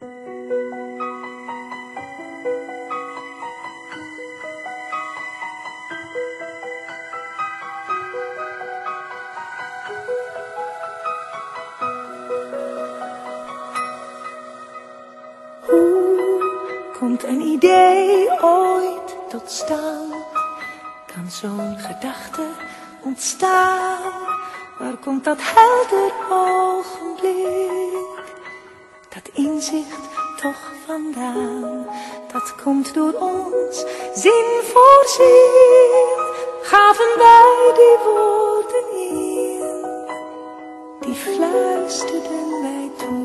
Komt een idee ooit tot staan? Kan zo'n gedachte ontstaan? Waar komt dat helder ogenblik? Dat inzicht toch vandaan? Dat komt door ons, zin voor zin, gaven wij die woorden in, die fluisterden wij toe.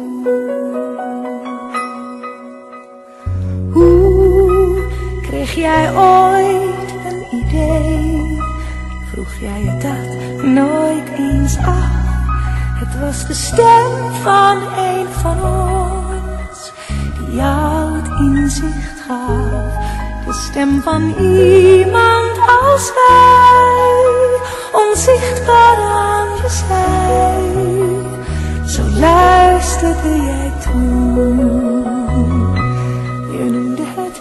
Kreeg jij ooit een idee? Vroeg jij je dat nooit eens af? Het was de stem van een van ons, die jou het inzicht gaf. De stem van iemand als wij, onzichtbaar aan je zij. Zo luisterde jij toen. Je noemde het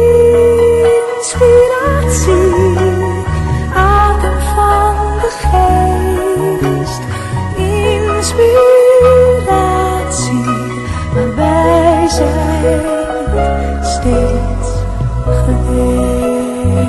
inspiratie, adem van de geest. Inspiratie, maar wij zijn het steeds geweest.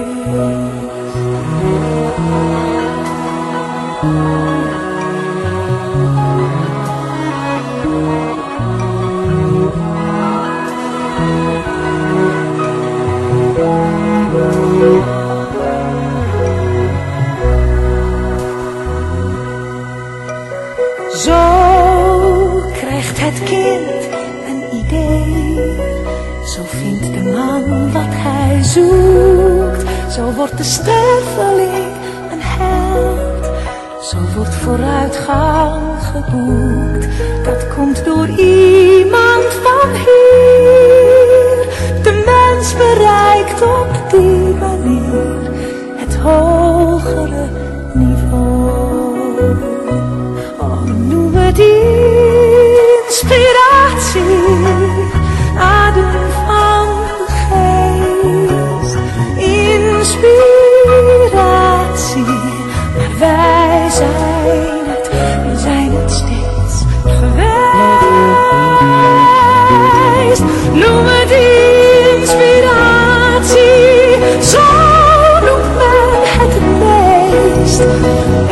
Zo krijgt het kind een idee, zo vindt de man wat hij zoekt, zo wordt de sterveling een held, zo wordt vooruitgang geboekt. Dat komt door iemand van hier, de mens bereikt op die manier het hogere niveau. Noem het inspiratie, adem van de geest. Inspiratie, maar wij zijn het steeds geweest. Noem het inspiratie, zo noemt men het meest.